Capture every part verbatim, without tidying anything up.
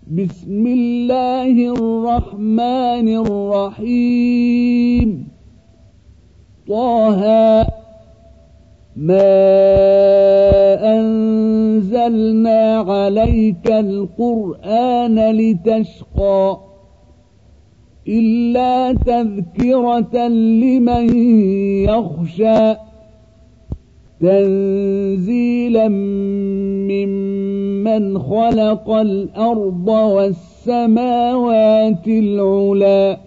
بسم الله الرحمن الرحيم طه ما أنزلنا عليك القرآن لتشقى إلا تذكرة لمن يخشى تنزيلا ممن خلق الأرض والسماوات العلى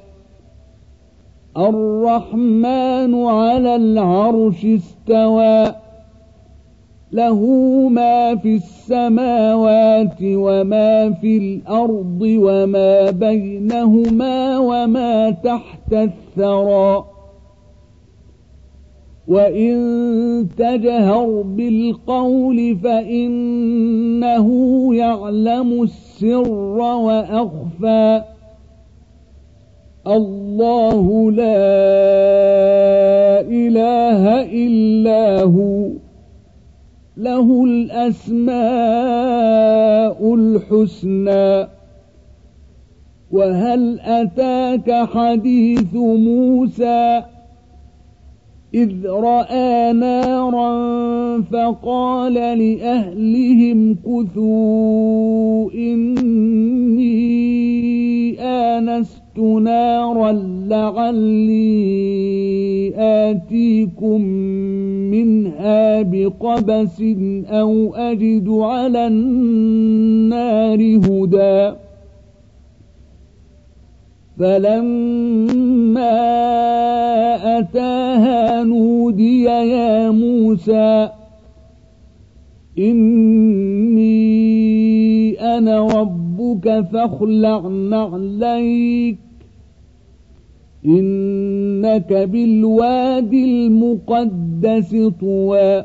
الرحمن على العرش استوى له ما في السماوات وما في الأرض وما بينهما وما تحت الثرى وإن تجهر بالقول فإنه يعلم السر وأخفى الله لا إله إلا هو له الأسماء الحسنى وهل أتاك حديث موسى إذ رأى نارا فقال لأهلهم كثوا إني آنست نارا لعلي آتيكم منها بقبس أو أجد على النار هدى فلما أتاها نودي يا موسى إني أنا ربك فاخلع نعليك إنك بالواد المقدس طوى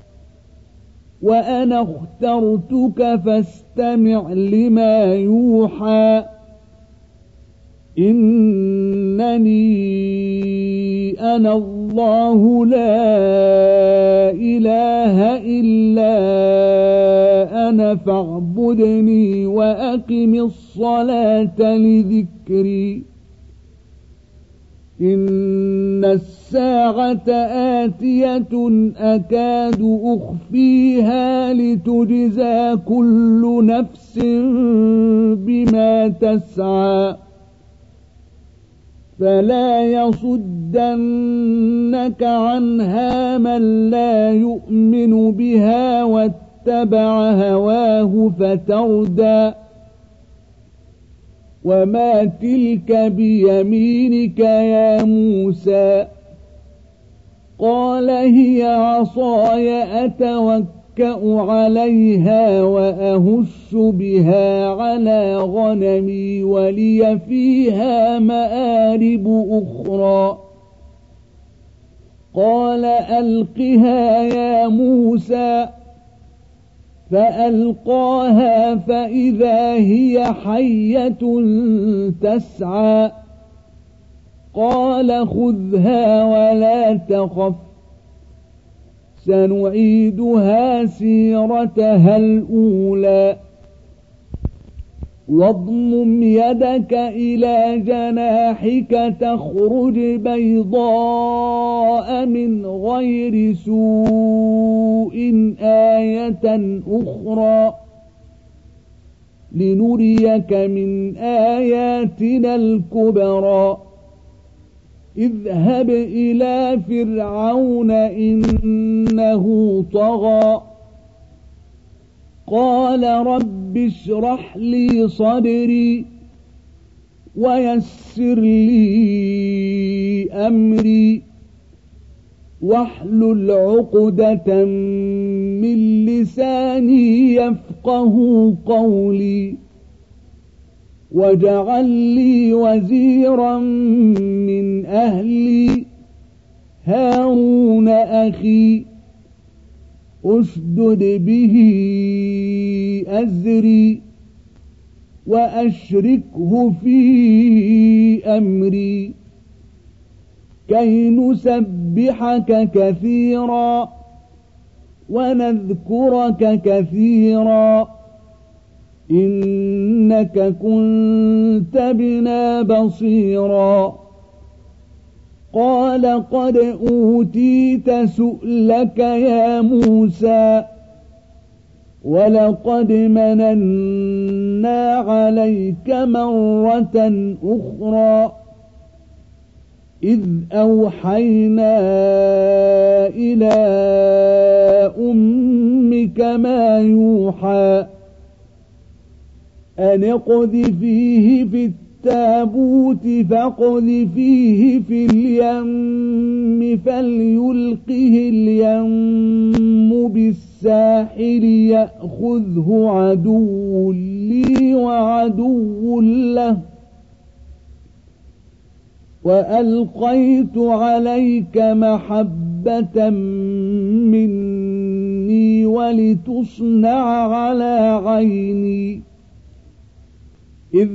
وأنا اخترتك فاستمع لما يوحى إنني أنا الله لا إله إلا أنا فاعبدني وأقم الصلاة لذكري إن الساعة آتية أكاد أخفيها لتجزى كل نفس بما تسعى فلا يصدنك عنها من لا يؤمن بها واتبع هواه فتردى وما تلك بيمينك يا موسى قال هي عصاي أتوكأ عليها وأهش بها على غنمي ولي فيها مآرب أخرى قال ألقها يا موسى فألقاها فإذا هي حية تسعى قال خذها ولا تخف سنعيدها سيرتها الأولى واضمم يدك إلى جناحك تخرج بيضاء من غير سوء آية أخرى لنريك من آياتنا الكبرى اذهب إلى فرعون إنه طغى قال رب اشرح لي صدري ويسر لي أمري واحلل عقدة من لساني يفقه قولي واجعل لي وزيرا من أهلي هارون أخي أشدد به أزري وأشركه في أمري كي نسبحك كثيرا ونذكرك كثيرا إنك كنت بنا بصيرا قال قد أوتيت سؤلك يا موسى ولقد مننا عليك مرة أخرى إذ أوحينا إلى أمك ما يوحى أن اقذفيه في التابوت فاقذفيه في اليم فليلقه اليم بالساحل يأخذه عدو لي وعدو له وألقيت عليك محبة مني ولتصنع على عيني إذ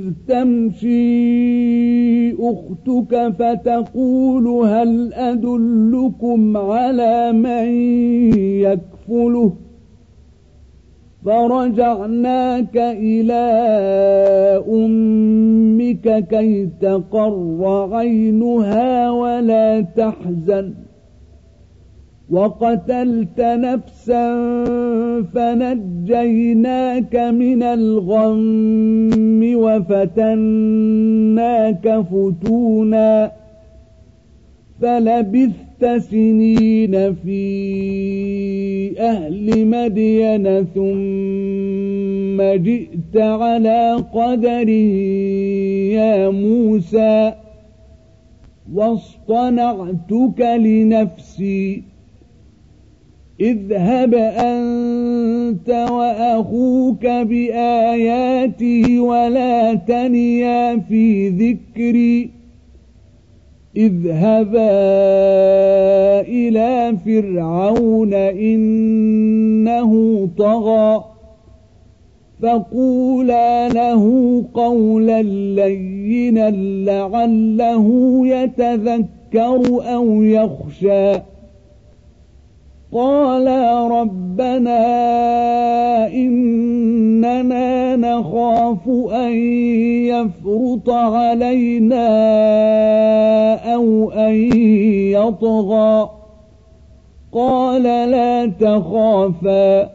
تمشي أختك فتقول هل أدلكم على من يكفله فرجعناك إلى أمك كي تقر عينها ولا تحزن وقتلت نفسا فنجيناك من الغم وفتناك فتونا فلبثت سنين في أهل مدين ثم جئت على قدر يا موسى واصطنعتك لنفسي اذهب أنت وأخوك بآياتي ولا تنيا في ذكري اذهبا إلى فرعون إنه طغى فقولا له قولا لينا لعله يتذكر أو يخشى قالا ربنا إننا نخاف أن يفرط علينا أو أن يطغى قال لا تخافا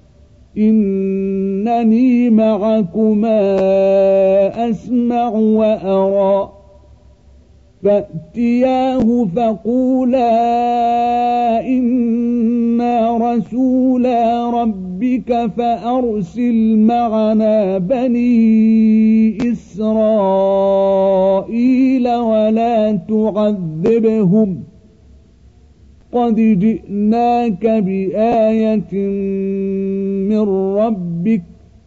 إنني معكما أسمع وأرى فأتياه فقولا إنا رسولا ربك فأرسل معنا بني إسرائيل ولا تعذبهم قد جئناك بآية من ربك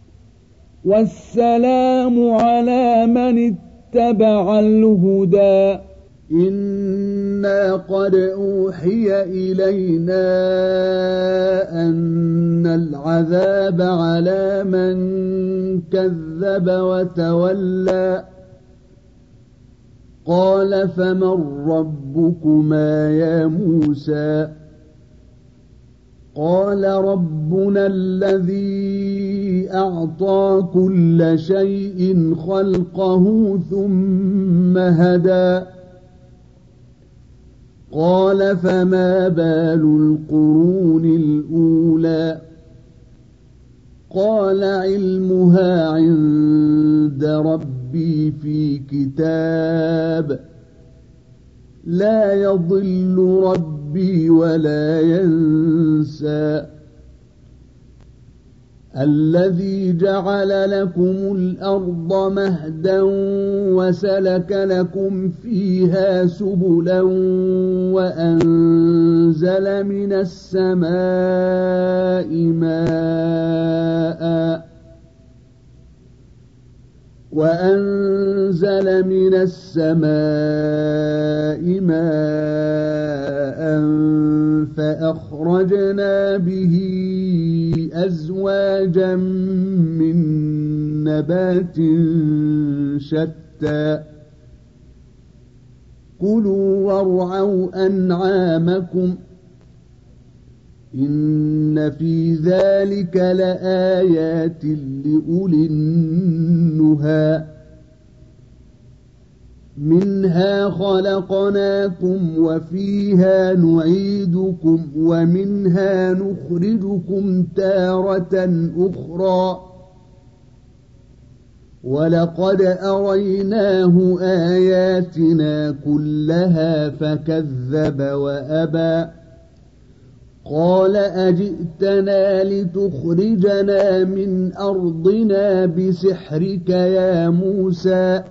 والسلام على من اتبع الهدى إنا قد أوحي إلينا أن العذاب على من كذب وتولى قال فمن ربكما يا موسى قال ربنا الذي أعطى كل شيء خلقه ثم هدى قال فما بال القرون الأولى قال علمها عند ربي في كتاب لا يضل ربي ولا ينسى الذي جعل لكم الأرض مهدا وسلك لكم فيها سبلا وأنزل من السماء ماء وأنزل من السماء ماء فأخرجنا به أزواجا من نبات شتى كلوا وارعوا أنعامكم إن في ذلك لآيات لأولي النهى منها خلقناكم وفيها نعيدكم ومنها نخرجكم تارة أخرى ولقد أريناه آياتنا كلها فكذب وأبى قال أجئتنا لتخرجنا من أرضنا بسحرك يا موسى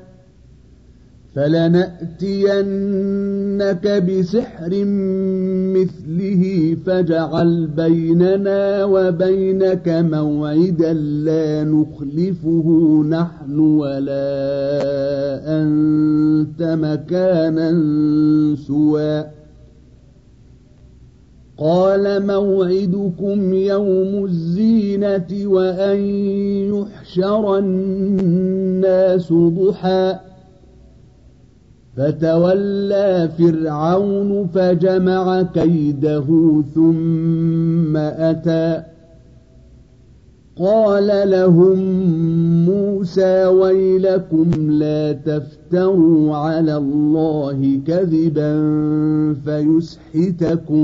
فلنأتينك بسحر مثله فاجعل بيننا وبينك موعدا لا نخلفه نحن ولا أنت مكانا سوى قال موعدكم يوم الزينة وأن يحشر الناس ضحى فتولى فرعون فجمع كيده ثم أتى قال لهم موسى ويلكم لا تفتروا على الله كذبا فيسحتكم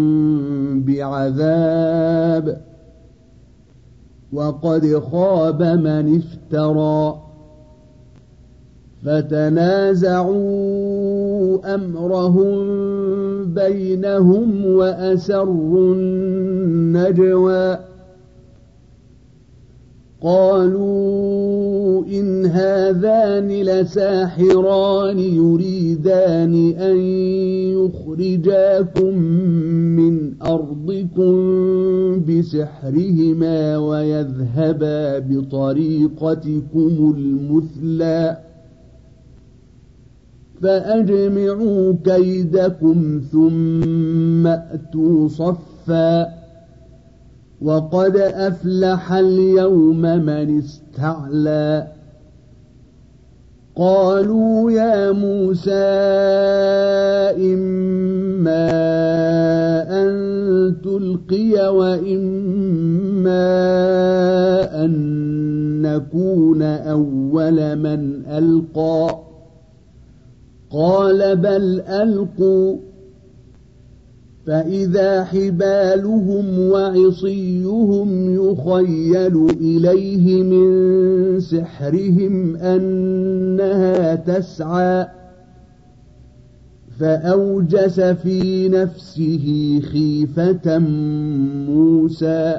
بعذاب وقد خاب من افترى فتنازعوا أمرهم بينهم وأسروا النجوى قالوا إن هذان لساحران يريدان أن يخرجاكم من أرضكم بسحرهما ويذهبا بطريقتكم المثلى فأجمعوا كيدكم ثم أتوا صفا وقد أفلح اليوم من استعلى قالوا يا موسى إما أن تلقي وإما أن نكون أول من ألقى قال بل ألقوا فإذا حبالهم وعصيهم يخيل إليه من سحرهم أنها تسعى فأوجس في نفسه خيفة موسى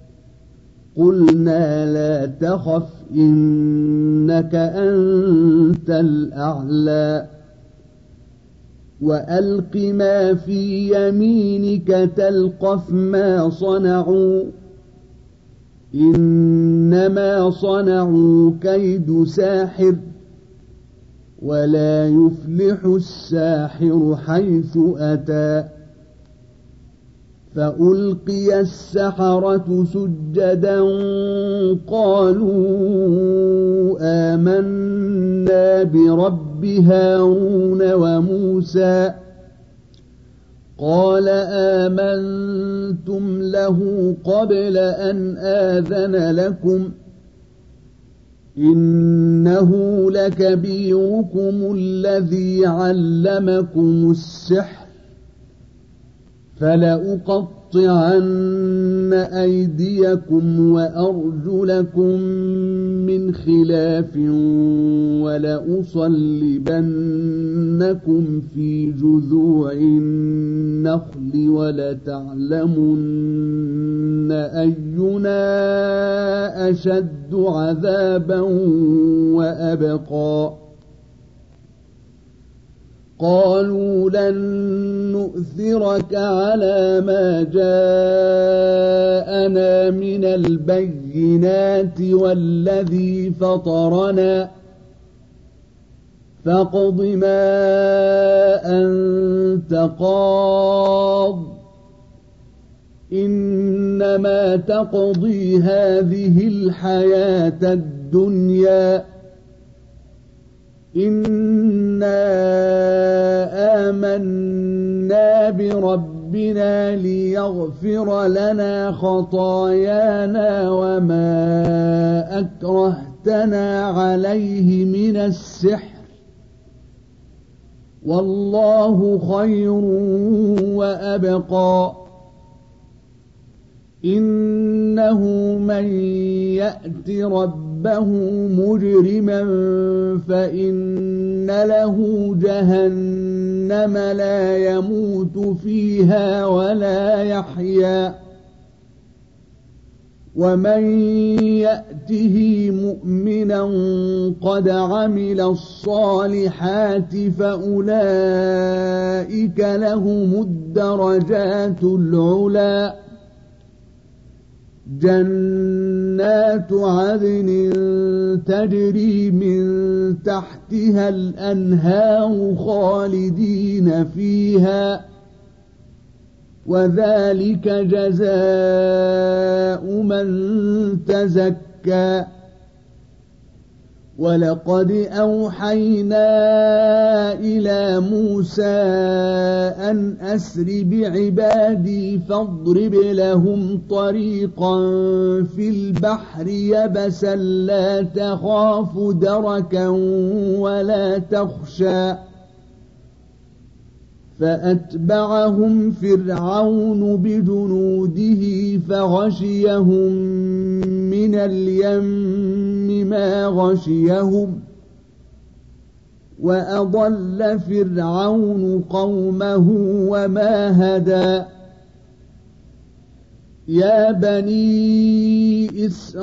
قلنا لا تخف إنك أنت الأعلى وألق ما في يمينك تلقف ما صنعوا إنما صنعوا كيد ساحر ولا يفلح الساحر حيث أتى فألقي السحرة سجدا قالوا آمنا برب هارون وموسى قال آمنتم له قبل أن آذن لكم إنه لكبيركم الذي علمكم السحر فلأقطعن أيديكم وأرجلكم من خلاف ولأصلبنكم في جذوع النخل ولتعلمن أينا أشد عذابا وأبقى قالوا لن نؤثرك على ما جاءنا من البينات والذي فطرنا فاقض ما أنت قاض إنما تقضي هذه الحياة الدنيا إنا آمنا بربنا ربنا ليغفر لنا خطايانا وما أكرهتنا عليه من السحر والله خير وأبقى إنه من يأت ربه مجرما فإن له جهنم لا يموت فيها ولا يحيا ومن يأته مؤمنا قد عمل الصالحات فأولئك لهم الدرجات العلى جنات عدن تجري من تحتها الأنهار خالدين فيها وذلك جزاء من تزكى ولقد أوحينا إلى موسى أن أسر بعبادي فاضرب لهم طريقا في البحر يبسا لا تخاف دركا ولا تخشى فأتبعهم فرعون بجنوده فغشيهم من اليم ما غشيهم وأضل فرعون قومه وما هدى يا بني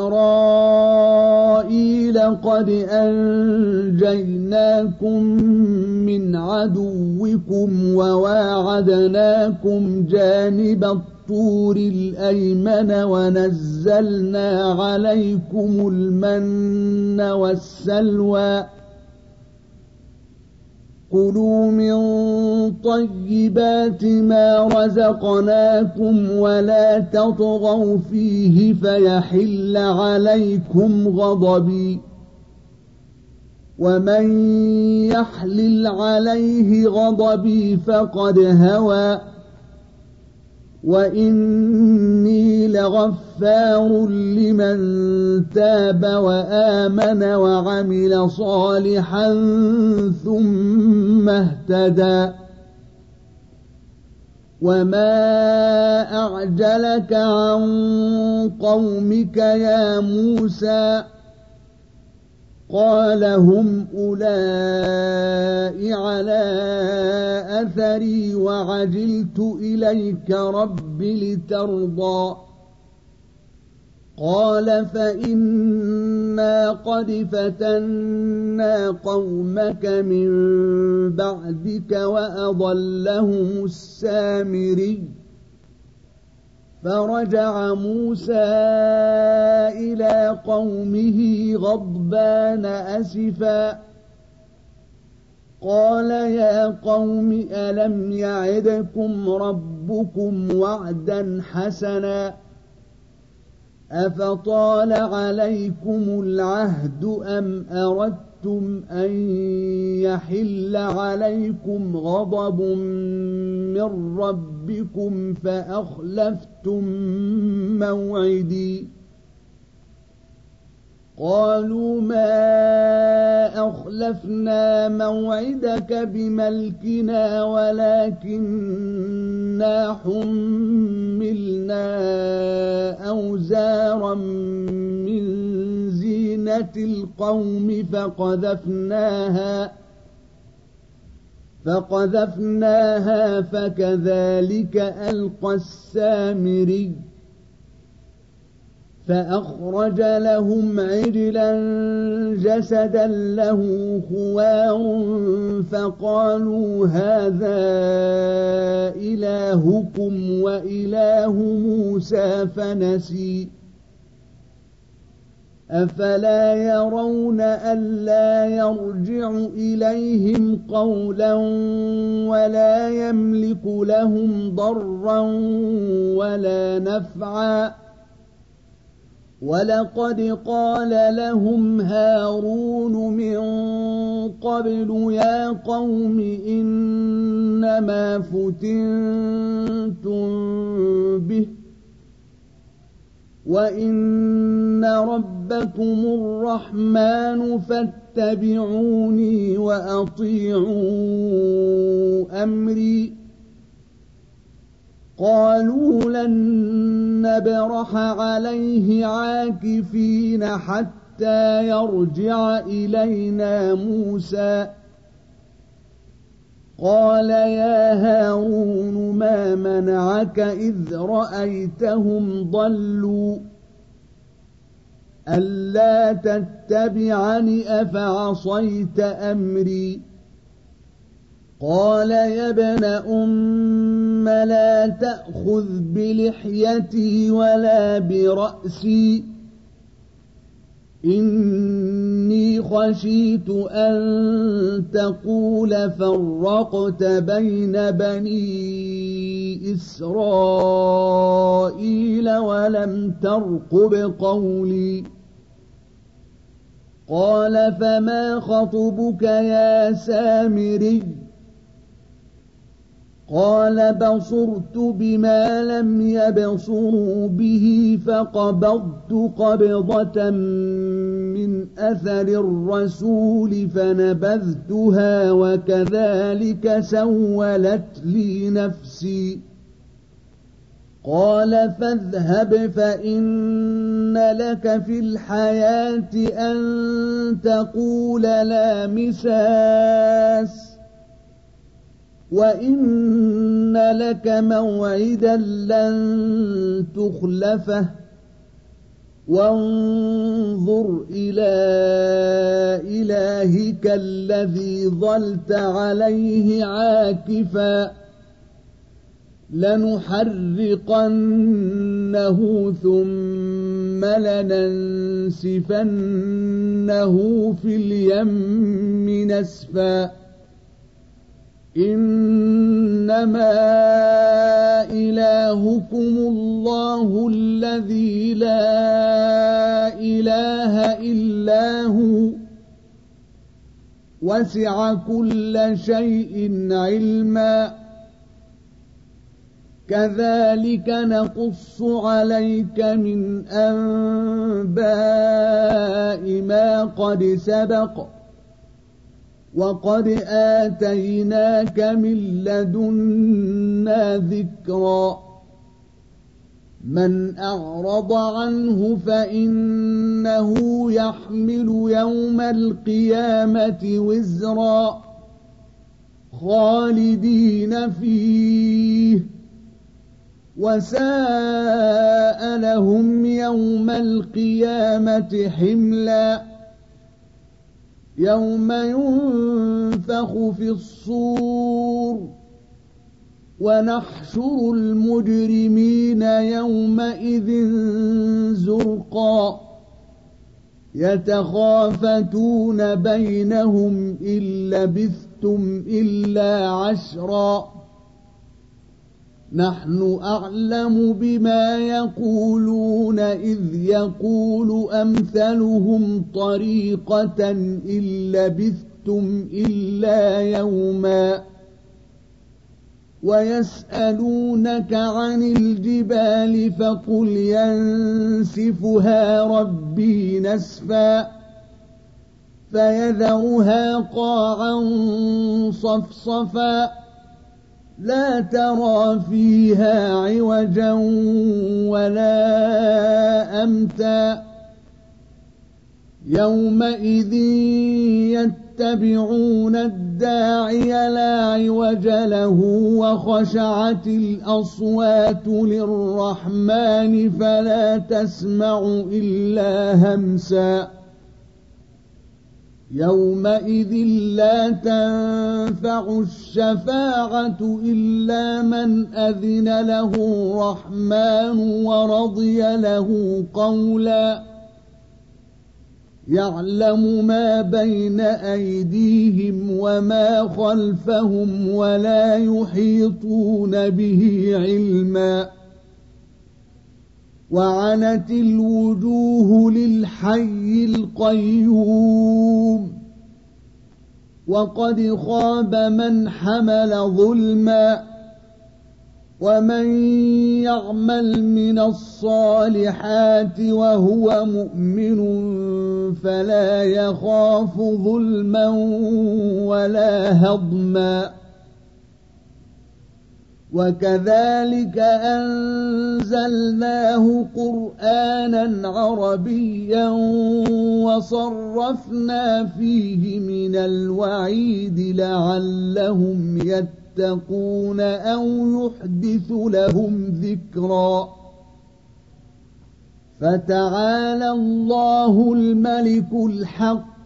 إسرائيل قد أنجيناكم من عدوكم وواعدناكم جانب الطور الأيمن ونزلنا عليكم المن والسلوى كلوا من طيبات ما رزقناكم ولا تطغوا فيه فيحل عليكم غضبي ومن يحلل عليه غضبي فقد هوى وإني لغفار لمن تاب وآمن وعمل صالحا ثم اهتدى وما أعجلك عن قومك يا موسى قال هم أولئك على أثري وعجلت إليك رب لترضى قال فإنا قد فتنا قومك من بعدك وأضلهم السامري فرجع موسى إلى قومه غضبان أسفا قال يا قوم ألم يعدكم ربكم وعدا حسنا أفطال عليكم العهد أم أردتم أن يحل عليكم غضب من ربكم فأخلفتم موعدي قالوا ما أخلفنا موعدك بملكنا ولكننا حملنا أوزارا من زينة القوم فقذفناها فقذفناها فكذلك ألقى السامري فأخرج لهم عجلا جسدا له خوار فقالوا هذا إلهكم وإله موسى فنسي أفلا يرون ألا يرجع إليهم قولا ولا يملك لهم ضرا ولا نفعا ولقد قال لهم هارون من قبل يا قوم إنما فتنتم به وإن ربكم الرحمن فاتبعوني وأطيعوا أمري قالوا لن نبرح عليه عاكفين حتى يرجع إلينا موسى قال يا هارون ما منعك إذ رأيتهم ضلوا ألا تتبعني أفعصيت أمري قال يا ابن أم لا تأخذ بلحيتي ولا برأسي إني خشيت أن تقول فرقت بين بني إسرائيل ولم ترقب قولي قال فما خطبك يا سامري قال بصرت بما لم يبصروا به فقبضت قبضة من أثر الرسول فنبذتها وكذلك سولت لي نفسي قال فاذهب فإن لك في الحياة أن تقول لا مساس وإن لك موعدا لن تخلفه وانظر إلى إلهك الذي ظلت عليه عاكفا لنحرقنه ثم لننسفنه في اليم نسفا إنما إلهكم الله الذي لا إله إلا هو وسع كل شيء علما كذلك نقص عليك من أنباء ما قد سبق وقد آتيناك من لدنا ذكرا من أعرض عنه فإنه يحمل يوم القيامة وزرا خالدين فيه وساء لهم يوم القيامة حملا يوم ينفخ في الصور ونحشر المجرمين يومئذ زرقا يتخافتون بينهم إن لبثتم إلا عشرا نحن أعلم بما يقولون إذ يقول أمثلهم طريقة إن لبثتم إلا يوما ويسألونك عن الجبال فقل ينسفها ربي نسفا فيذرها قاعا صفصفا لا ترى فيها عوجا ولا أمتا يومئذ يتبعون الداعي لا عوج له وخشعت الأصوات للرحمن فلا تسمع إلا همسا يومئذ لا تنفع الشفاعة إلا من أذن له الرحمن ورضي له قولا يعلم ما بين أيديهم وما خلفهم ولا يحيطون به علما وعنت الوجوه للحي القيوم وقد خاب من حمل ظلما ومن يعمل من الصالحات وهو مؤمن فلا يخاف ظلما ولا هضما وكذلك أنزلناه قرآنا عربيا وصرفنا فيه من الوعيد لعلهم يتقون أو يحدث لهم ذكرا فتعالى الله الملك الحق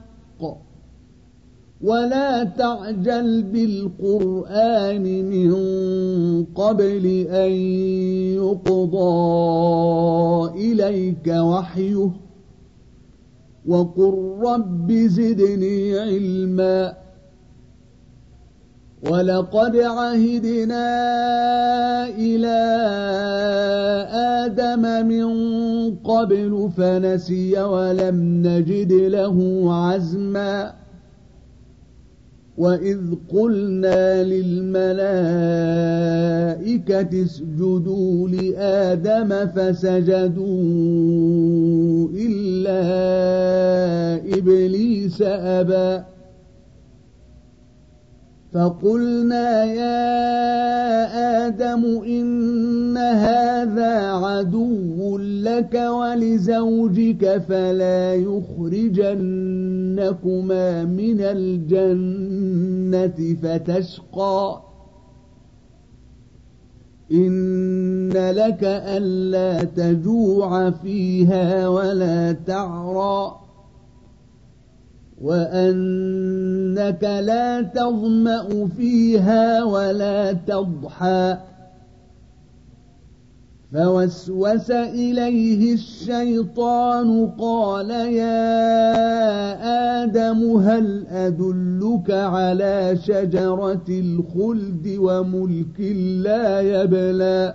ولا تعجل بالقرآن من قبل أن يقضى إليك وحيه وقل رب زدني علما ولقد عهدنا إلى آدم من قبل فنسي ولم نجد له عزما وإذ قلنا للملائكة اسجدوا لآدم فسجدوا إلا إبليس أبى فقلنا يا آدم إن هذا عدو لك ولزوجك فلا يخرجنكما من الجنة فتشقى إن لك ألا تجوع فيها ولا تعرى وأنك لا تظمأ فيها ولا تضحى فوسوس إليه الشيطان قال يا آدم هل أدلك على شجرة الخلد وملك لا يبلى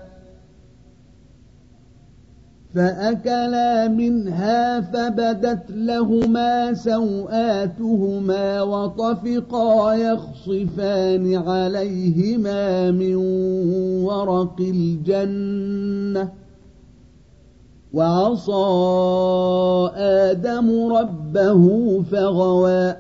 فأكلا منها فبدت لهما سوآتهما وطفقا يخصفان عليهما من ورق الجنة وعصى آدم ربه فغوى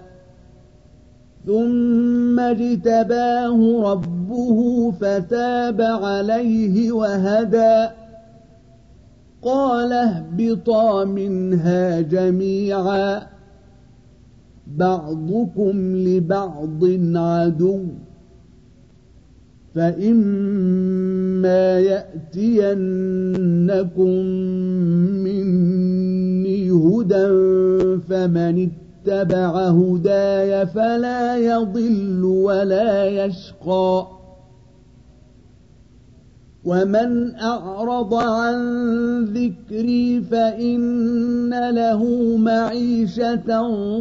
ثم اجتباه ربه فتاب عليه وهدى قال اهبطا منها جميعا بعضكم لبعض عدو فإما يأتينكم مني هدى فمن اتبع هداي فلا يضل ولا يشقى ومن أعرض عن ذكري فإن له معيشة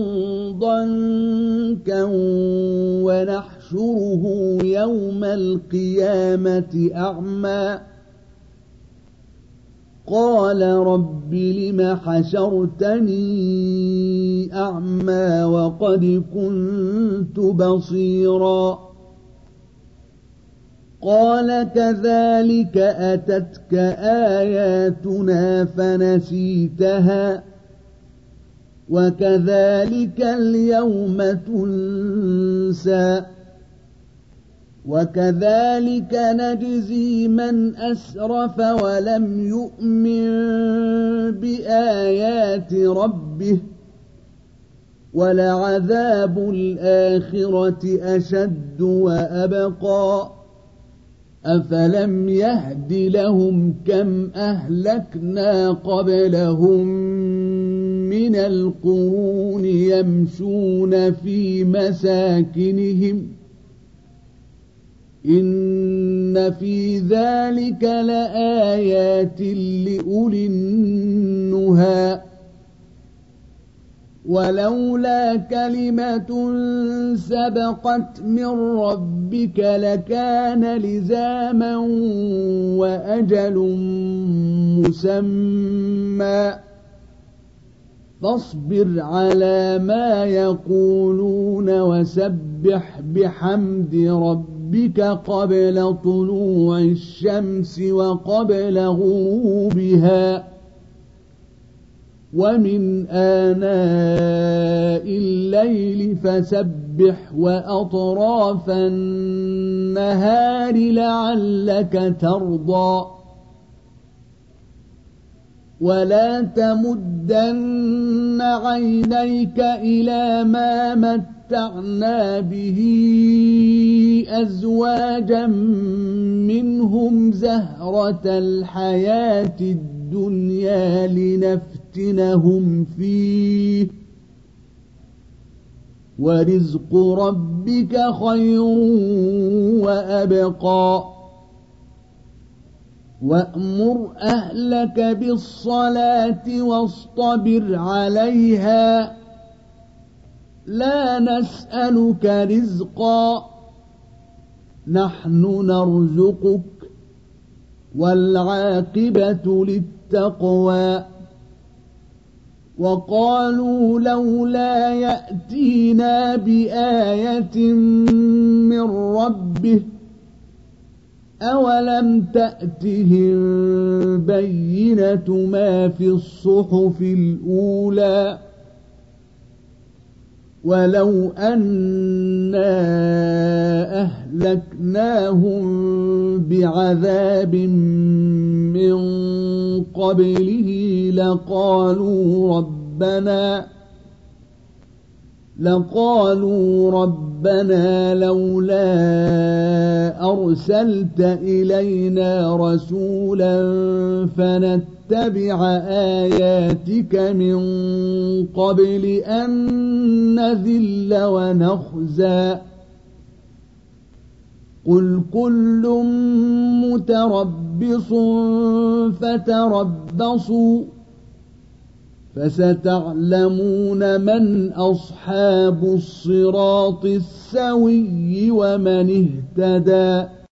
ضنكا ونحشره يوم القيامة أعمى قال رب لم حشرتني أعمى وقد كنت بصيرا قال كذلك أتتك آياتنا فنسيتها وكذلك اليوم تنسى وكذلك نجزي من أسرف ولم يؤمن بآيات ربه ولعذاب الآخرة أشد وأبقى أفلم يهد لهم كم أهلكنا قبلهم من القرون يمشون في مساكنهم إن في ذلك لآيات لأولي النهى ولولا كلمة سبقت من ربك لكان لزاما وأجل مسمى فاصبر على ما يقولون وسبح بحمد ربك قبل طلوع الشمس وقبل غروبها ومن آناء الليل فسبح وأطراف النهار لعلك ترضى ولا تمدن عينيك إلى ما متعنا به أزواجا منهم زهرة الحياة الدنيا لنفتنهم فيه ورزق ربك خير وأبقى وأمر أهلك بالصلاة واصطبر عليها لا نسألك رزقا نحن نرزقك والعاقبة للتقوى وقالوا لولا يأتينا بآية من ربه أولم تأتهم بينة ما في الصحف الأولى ولو أنا أهلكناهم بعذاب من قبله لقالوا ربنا لقالوا ربنا لولا أرسلت إلينا رسولا فنتبع آياتك من قبل أن نذل ونخزى قل كل متربص فتربصوا فستعلمون من أصحاب الصراط السوي ومن اهتدى.